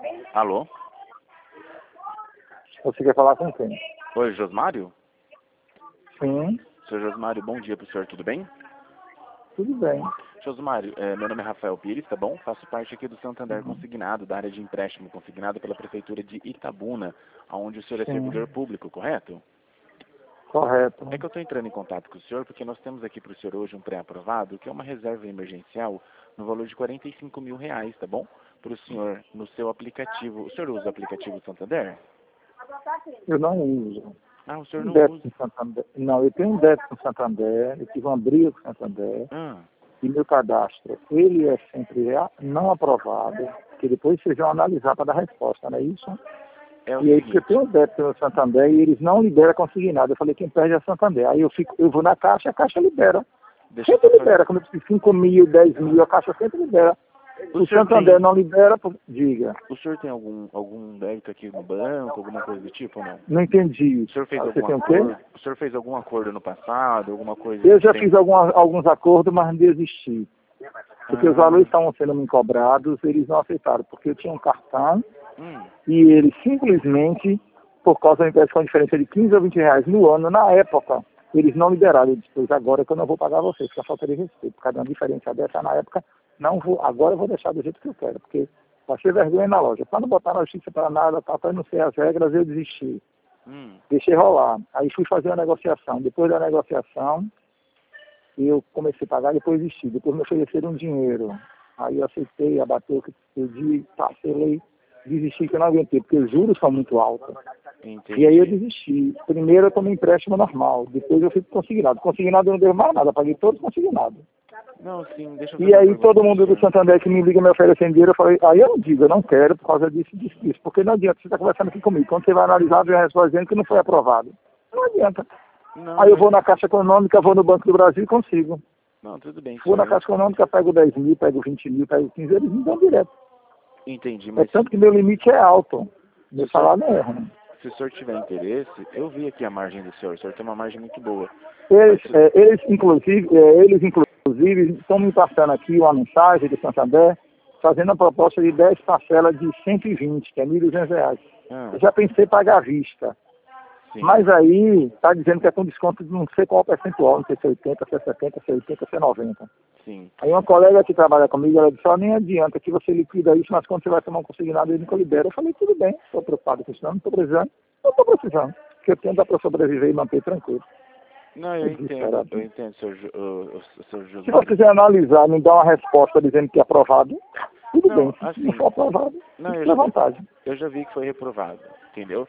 Alô? Você quer falar com quem? Oi, Josmário? Sim, Senhor Josmário, bom dia pro senhor, tudo bem? tudo bem. Josmário, meu nome é Rafael Pires, tá bom? Faço parte aqui do Santander Consignado, da área de empréstimo consignado pela Prefeitura de Itabuna, onde o senhor é Sim, servidor público, correto? correto. É que eu estou entrando em contato com o senhor porque nós temos aqui para o senhor hoje um pré-aprovado, que é uma reserva emergencial no valor de R$ 45.000, tá bom? Para o senhor, no seu aplicativo. O senhor usa o aplicativo Santander? Eu não uso. Ah, o senhor Um não débito usa. no Santander. Não, eu tenho um débito no Santander, eu tive uma briga com o Santander, Ah, e meu cadastro, ele é sempre não aprovado, que depois vocês vão analisar para dar resposta, não é isso? é o E aí, porque eu seguinte, tenho um débito no Santander e eles não liberam consignado. Eu falei, quem perde é o Santander. Aí eu vou na Caixa, a Caixa libera. deixa eu Sempre só fazer. libera. Quando eu preciso 5 mil, 10 mil, a Caixa sempre libera. O senhor Santander tem, não libera, diga. o senhor tem algum débito aqui no banco, alguma coisa do tipo ou não? Não entendi. O senhor fez Você algum tem o quê? acordo? O senhor fez algum acordo no passado, alguma coisa Eu que já tem? fiz alguns acordos, mas desisti. Porque os valores estavam sendo me cobrados, eles não aceitaram. Porque eu tinha um cartão Hum, e eles simplesmente, por causa da empresa com a diferença de 15 ou 20 reais no ano, na época, eles não liberaram. Eu disse, pois agora que eu não vou pagar vocês, que é falta de respeito. Cada uma diferença dessa na época, não vou, agora eu vou deixar do jeito que eu quero, porque passei vergonha na loja. Quando botaram a justiça para nada, para não ser as regras, eu desisti. Deixei rolar. Aí fui fazer a negociação. Depois da negociação, eu comecei a pagar, depois desisti. Depois me ofereceram um dinheiro. Aí eu aceitei, abateu o que eu pedi, parcelei, desisti que eu não aguentei, porque os juros são muito altos. entendi. E aí eu desisti. Primeiro eu tomei empréstimo normal, depois eu fui consignado. Consignado eu não deu mais nada, paguei todo consignado. Não, sim, deixa eu E fazer uma aí pergunta todo pro mundo do senhor. Santander que me liga me oferecendo dinheiro, eu falei, aí eu não digo, eu não quero por causa disso, disso, disso. Porque não adianta você estar conversando aqui comigo. Quando você vai analisar, vem a resposta dizendo que não foi aprovado. Não adianta. Não, Aí eu vou na Caixa Econômica, vou no Banco do Brasil e consigo. não, tudo bem, Vou na senhor. Caixa Econômica, pego 10 mil, pego 20 mil, pego 15, eles me dão direto. Entendi, É mas tanto que meu limite é alto. Meu se o senhor, salário não é ruim. se o senhor tiver interesse, eu vi aqui a margem do senhor. O senhor tem uma margem muito boa. Eles, Mas, eles, inclusive, estão me passando aqui uma mensagem do Santander, fazendo a proposta de 10 parcelas de 120, que é R$ 1.200. Eu já pensei em pagar à vista. sim, Mas aí está dizendo que é com desconto de não sei qual percentual, não sei se é 80, se é 70, se é 80, se é 90. sim. Aí uma colega que trabalha comigo, ela disse, ó, nem adianta que você liquida isso, mas quando você vai tomar um consignado, ele nunca libera. Eu falei, tudo bem, estou preocupado com isso, não estou precisando. Não estou precisando, porque eu tenho para sobreviver e manter tranquilo. Não, eu entendo, senhor Se José. você quiser analisar, me dar uma resposta dizendo que é aprovado, tudo Não, bem. Se assim, não for aprovado, não, fique à vontade. eu já vi que foi reprovado, entendeu?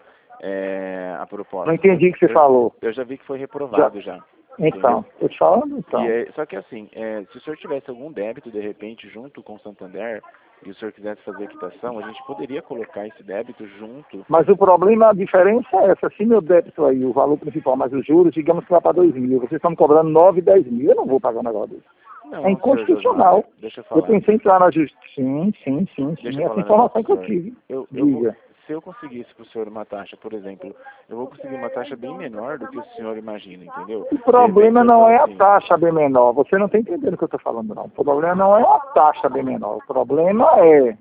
A proposta. Não entendi o que você falou. Eu já vi que foi reprovado já. Então, estou te falando, então. Só que assim, se o senhor tivesse algum débito, de repente, junto com o Santander, e o senhor quisesse fazer a quitação, a gente poderia colocar esse débito junto. Mas o problema, a diferença é essa. Se meu débito aí, o valor principal, mas os juros, digamos que vai para 2 mil, vocês estão me cobrando 9, 10 mil. Eu não vou pagar um negócio desse. Não, É inconstitucional. senhor Josmar, deixa eu Eu falar. pensei em entrar na justiça. Sim. Deixa eu Essa falar um informação negócio que eu pro senhor. tive. Eu vou, Diga. se eu conseguisse para o senhor uma taxa, por exemplo, eu vou conseguir uma taxa bem menor do que o senhor imagina, entendeu? O problema De repente, não é a assim, taxa bem menor. Você não está entendendo o que eu estou falando, não. O problema não é a taxa bem menor. O problema é,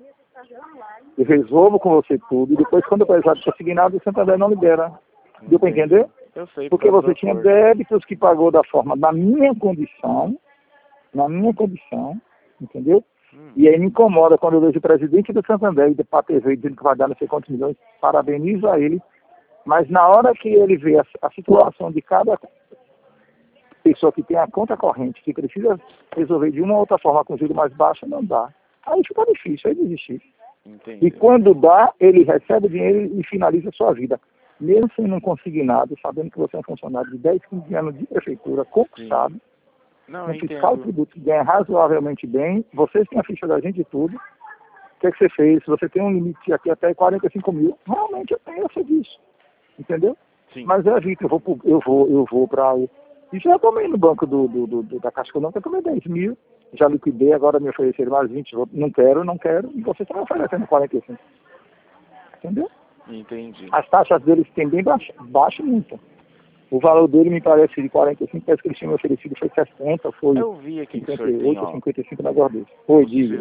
eu resolvo com você tudo, e depois, quando eu precisar de consignado, o Santander não libera. Deu para entender? eu sei, Porque por causa você do tinha acordo. débitos que pagou da forma da minha condição, entendeu? E aí me incomoda quando eu vejo o presidente do Santander ir para a TV dizendo que vai dar não sei quantos milhões, parabenizo a ele, mas na hora que ele vê a situação de cada pessoa que tem a conta corrente, que precisa resolver de uma ou outra forma com juros mais baixo, não dá. Aí fica difícil, aí desistir. Entendi. E quando dá, ele recebe o dinheiro e finaliza a sua vida. Mesmo sendo um consignado, sabendo que você é um funcionário de 10, 15 anos de prefeitura, conquistado, Não, um eu fiscal entendo. tributo que ganha razoavelmente bem, vocês têm a ficha da gente e tudo. O que é que você fez? Se você tem um limite aqui até 45 mil, realmente eu tenho essa disso. Entendeu? Sim. Mas é evito, eu vou para... E já tomei no banco da Caixa Econômica, eu tomei 10 mil, já liquidei, agora me ofereceram mais 20, não quero, e vocês estão oferecendo 45. Entendeu? Entendi. As taxas deles têm bem baixo muito. O valor dele me parece de 45, parece que eles tinham me oferecido foi 60, foi Eu vi aqui que o senhor tem, 58, ó. 55 negócio desse. Foi, diga. O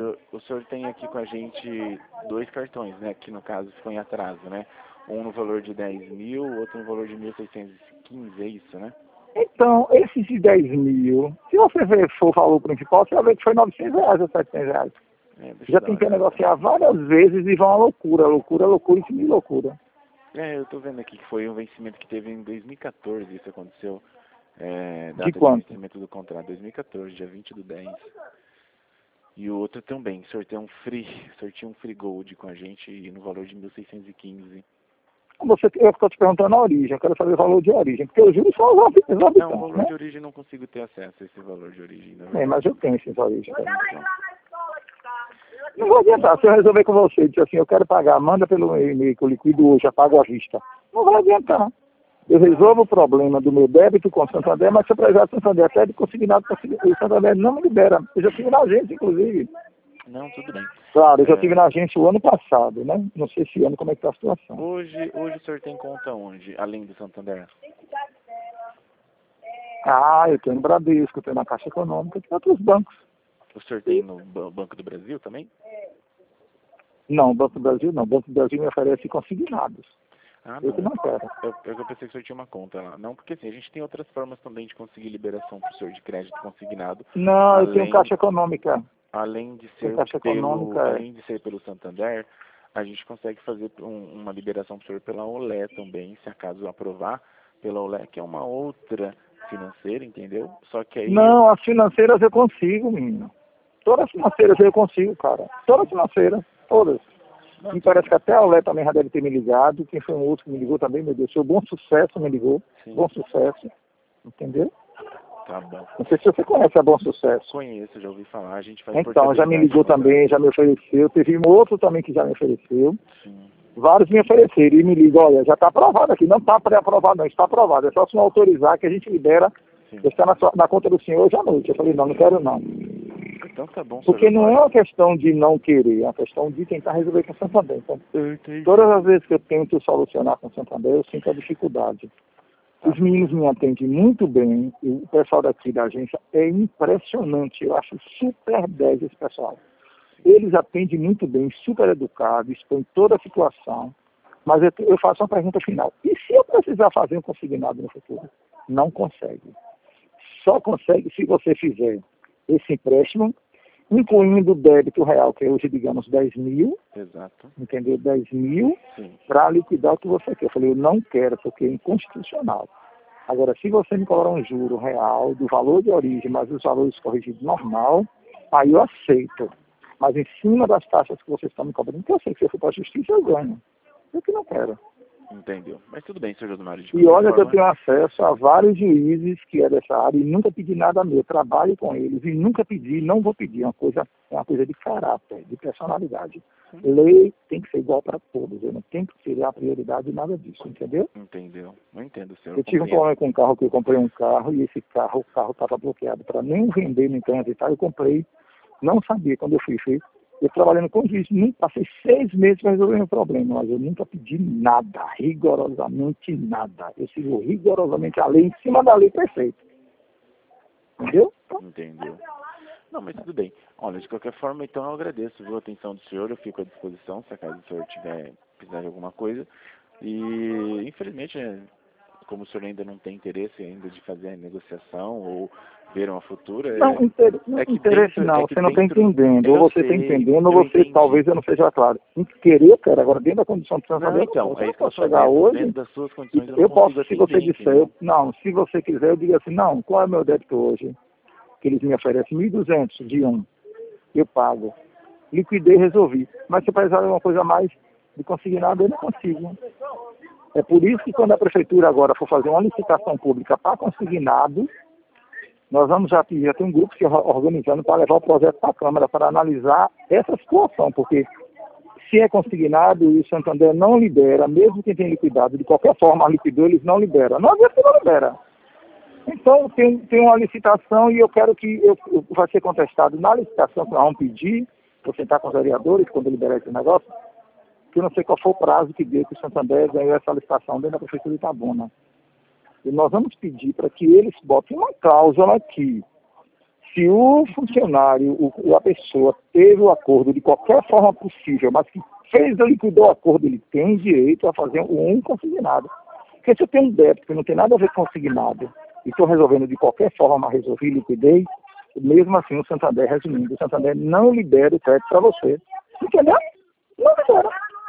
senhor tem aqui com a gente 2 cartões, né? Que no caso ficou em atraso, né? Um no valor de 10 mil, outro no valor de 1.615, é isso, né? Então, esses de 10 mil, se você for o valor principal, você vai ver que foi 900 reais ou 700 reais. Deixa Já eu dar uma tentei olhada. negociar várias vezes e vão a loucura, loucura, loucura e de loucura. Eu tô vendo aqui que foi um vencimento que teve em 2014, isso aconteceu. De Data de quanto? vencimento do contrato, 2014, dia 20/10. E o outro também, sorteio um free gold com a gente e no valor de 1.615. Eu estou te perguntando a origem, eu quero saber o valor de origem, porque os juros são Não, o exorbitantes, valor né? de origem eu não consigo ter acesso a esse valor de origem, na verdade. Mas eu tenho esses origens. Então, Não vou adiantar, se eu resolver com você, dizer assim, eu quero pagar, manda pelo e-mail que eu liquido hoje, eu pago à vista. Não vai adiantar. Eu resolvo o problema do meu débito com o Santander, mas se eu precisar do Santander até de consignado, o Santander não me libera. Eu já tive na agência, inclusive. não, tudo bem. Claro, eu já tive na agência o ano passado, né? Não sei esse ano como é que está a situação. Hoje o senhor tem conta onde, além do Santander? Eu tenho no Bradesco, eu tenho na Caixa Econômica, tem outros bancos. O senhor tem no Banco do Brasil também? Não, Banco do Brasil não. Banco do Brasil me oferece consignados. Ah, Eu que não. não quero. Eu pensei que o senhor tinha uma conta lá. Não, porque assim, a gente tem outras formas também de conseguir liberação para o senhor de crédito consignado. Não, eu tenho Caixa Econômica. Além de Tem ser Caixa Econômica, além de ser pelo Santander, a gente consegue fazer uma liberação para o senhor pela Olé também, se acaso aprovar pela Olé, que é uma outra financeira, entendeu? Só que aí... Não, as financeiras eu consigo, menino. Todas as financeiras eu consigo, cara. Todas as financeiras, todas. Me parece que até a Olé também já deve ter me ligado. Quem foi um outro que me ligou também, meu Deus. Seu Bom Sucesso me ligou. Sim. Bom Sucesso. Entendeu? Tá bom. Não sei se você conhece a Bom Sucesso. Conheço, já ouvi falar, a gente faz Então, já me ligou portabilidade também, já me ofereceu. Teve um outro também que já me ofereceu. Sim. Vários me ofereceram e me ligam, olha, já está aprovado aqui. Não está pré-aprovado, não. Está aprovado. É só se não autorizar que a gente libera. Sim. Está na conta do senhor hoje à noite. Eu falei, não, não quero não. Então tá bom, Porque senhor não é Osmar. uma questão de não querer, é uma questão de tentar resolver com o Santander. Então, Eu entendi. todas as vezes que eu tento solucionar com o Santander, eu sinto a dificuldade. Tá. Os meninos me atendem muito bem, e o pessoal daqui da agência é impressionante. Eu acho super 10 esse pessoal. Eles atendem muito bem, super educados, expõem toda a situação. Mas eu faço uma pergunta final. E se eu precisar fazer um consignado no futuro? Não consegue. Só consegue se você fizer esse empréstimo, incluindo o débito real, que é hoje, digamos, 10 mil, Exato. entendeu? 10 mil, Sim. para liquidar o que você quer. Eu falei, eu não quero, porque é inconstitucional. Agora, se você me cobrar um juro real do valor de origem, mas os valores corrigidos normal, aí eu aceito. Mas em cima das taxas que vocês estão me cobrando, que eu sei que se eu for para a justiça, eu ganho. Eu que não quero. Entendeu. Mas tudo bem, senhor Josmar. E olha que eu tenho acesso a vários juízes que é dessa área e nunca pedi nada meu. Trabalho com eles e nunca pedi, não vou pedir. É uma coisa de caráter, de personalidade. Lei tem que ser igual para todos. Eu não tenho que tirar a prioridade de nada disso, entendeu? Entendeu. Não entendo, senhor. Eu tive um problema com um carro, que eu comprei um carro e esse carro, o carro estava bloqueado para nem vender no transitar. Eu comprei, não sabia quando eu fui feito. Eu trabalhando com juiz, passei 6 meses para resolver meu problema, mas eu nunca pedi nada, rigorosamente nada. Eu sigo rigorosamente a lei, em cima da lei, perfeito. Entendeu? Entendeu. Não, mas tudo bem. Olha, de qualquer forma, então eu agradeço, viu, a atenção do senhor, eu fico à disposição, se acaso o senhor tiver precisar de alguma coisa. E, infelizmente, como o senhor ainda não tem interesse ainda de fazer a negociação ou ver uma futura... Não, interesse não, você não está entendendo. Ou você está entendendo, ou você, talvez eu não seja claro. Querer, eu quero, agora dentro da condição de transação, então, é isso que eu chegar hoje, dentro das suas condições eu não posso, consigo se você atender, disser, não, se você quiser, eu digo assim, não, qual é o meu débito hoje? Que eles me oferecem 1.200 de um, eu pago. Liquidei, resolvi. Mas se eu precisar de uma coisa a mais de consignado, eu não consigo. É por isso que quando a prefeitura agora for fazer uma licitação pública para consignado, nós vamos já tem um grupo se organizando para levar o projeto para a Câmara para analisar essa situação, porque se é consignado e o Santander não libera, mesmo quem tem liquidado, de qualquer forma liquidou, eles não liberam. Não adianta que não libera. Então tem uma licitação e eu quero que vai ser contestado na licitação que nós vamos pedir, vou sentar com os vereadores quando liberar esse negócio, que eu não sei qual foi o prazo que deu que o Santander ganhou essa licitação dentro da Prefeitura de Itabuna. E nós vamos pedir para que eles botem uma cláusula aqui. Se o funcionário, a pessoa teve o acordo de qualquer forma possível, mas que fez ou liquidou o acordo, ele tem direito a fazer um consignado. Porque se eu tenho um débito que não tem nada a ver com consignado e estou resolvendo de qualquer forma, mas resolvi, liquidei, mesmo assim o Santander, resumindo, o Santander não libera o crédito para você. Entendeu? Não libera.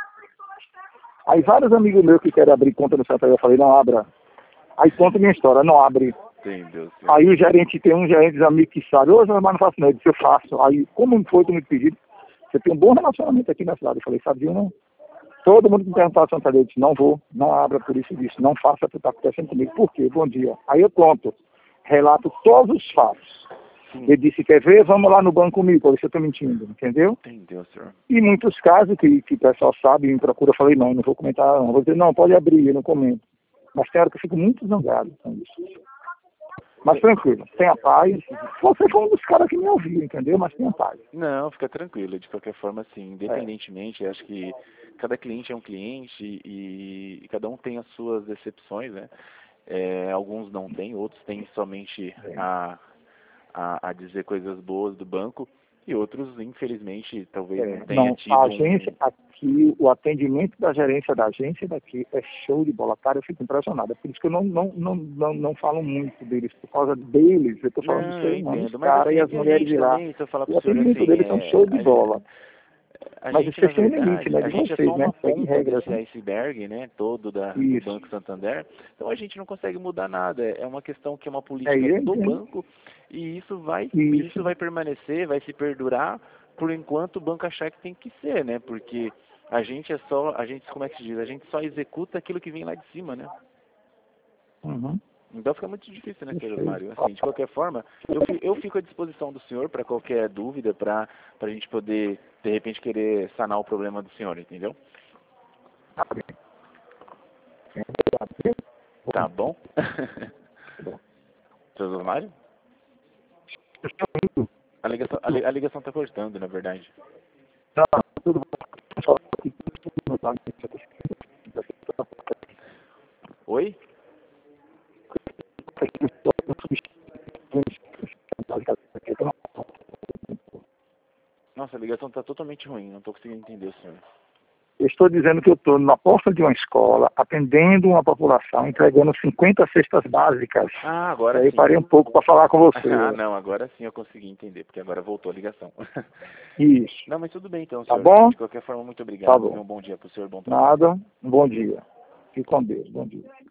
Aí vários amigos meus que querem abrir conta no Santander, eu falei, não abra. Aí conta minha história, não abre. Entendeu, senhor? Aí o gerente, tem um gerente dos amigos que sabe, mas não faço nada, eu disse, eu faço. Aí, como foi que me pediram? Você tem um bom relacionamento aqui na cidade. Eu falei, sabia não? Todo mundo que me perguntava ao Santander, eu disse, não vou, não abra por isso disso, não faça o que está acontecendo comigo. Por quê? Bom dia. Aí eu conto, relato todos os fatos. Ele disse, quer ver? Vamos lá no banco comigo, por isso eu estou mentindo, entendeu? Entendeu, senhor? E muitos casos que o pessoal sabe e me procura, eu falei, não vou comentar, não. Vou dizer, não, pode abrir, eu não comento. Mas tem hora que eu fico muito zangado com isso. Mas tranquilo, tenha paz. Você foi um dos caras que me ouviu, entendeu? Mas tenha paz. Não, fica tranquilo. De qualquer forma, assim, independentemente, acho que cada cliente é um cliente e cada um tem as suas decepções, né? Alguns não têm, outros têm somente a dizer coisas boas do banco e outros, infelizmente, talvez não tenha tido a agência aqui, o atendimento da gerência da agência daqui é show de bola, cara, eu fico impressionado. É por isso que eu não falo muito deles, por causa deles, eu tô falando dos seres humanos, cara, e as mulheres de lá. O atendimento deles são show de bola. Mas gente, vocês têm limite, né, a de gente é vocês, só uma né? Segue ponta regras, desse né? iceberg, né, todo do Banco Santander. Então a gente não consegue mudar nada. É uma questão que é uma política do banco e isso vai permanecer, vai se perdurar por enquanto o banco achar que tem que ser, né? Porque a gente como é que se diz? A gente só executa aquilo que vem lá de cima, né? Uhum. Então fica muito difícil, né, senhor Mário? Assim, de qualquer forma, eu fico à disposição do senhor para qualquer dúvida, para a gente poder, de repente, querer sanar o problema do senhor, entendeu? Tá bom? Senhor Mário? A ligação tá cortando, na verdade. Tudo Oi? Nossa, a ligação tá totalmente ruim, não tô conseguindo entender o senhor. Eu estou dizendo que eu estou na porta de uma escola, atendendo uma população, entregando 50 cestas básicas. Ah, agora aí sim. Eu parei um pouco para falar com você. Ah, não, agora sim eu consegui entender, porque agora voltou a ligação. Isso. Não, mas tudo bem então, Tá senhor. bom? De qualquer forma, muito obrigado. Tá bom. Um bom dia pro senhor, bom trabalho. Nada. Um bom dia. Fique com Deus. Bom dia.